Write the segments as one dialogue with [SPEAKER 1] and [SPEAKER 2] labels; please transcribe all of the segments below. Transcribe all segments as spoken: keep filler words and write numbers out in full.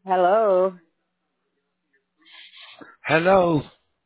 [SPEAKER 1] Hello.
[SPEAKER 2] Hello?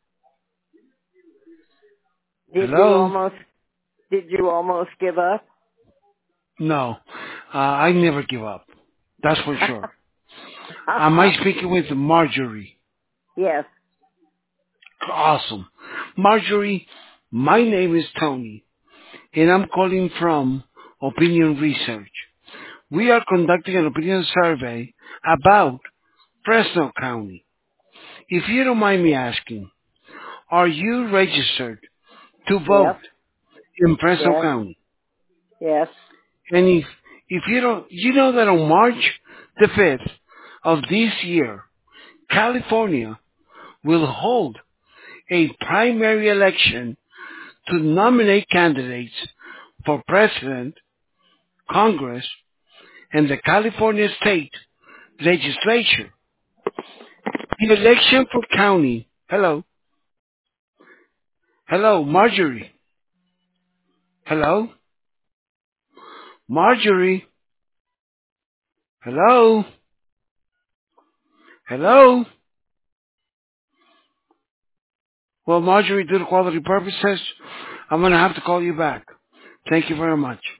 [SPEAKER 1] Did you
[SPEAKER 2] Hello?
[SPEAKER 1] almost did you almost give up?
[SPEAKER 2] No. Uh, I never give up. That's for sure. Am I speaking with Marjorie?
[SPEAKER 1] Yes.
[SPEAKER 2] Awesome. Marjorie, my name is Tony, and I'm calling from Opinion Research. We are conducting an opinion survey about Fresno County. If you don't mind me asking, are you registered to vote
[SPEAKER 1] Yep.
[SPEAKER 2] in Fresno
[SPEAKER 1] Yes.
[SPEAKER 2] County?
[SPEAKER 1] Yes.
[SPEAKER 2] And if, if you don't, you know that on March the fifth of this year, California will hold a primary election to nominate candidates for president, Congress, and the California state legislature. The election for county, hello, hello, Marjorie, hello, Marjorie, hello, hello. Well, Marjorie, due to quality purposes, I'm going to have to call you back. Thank you very much.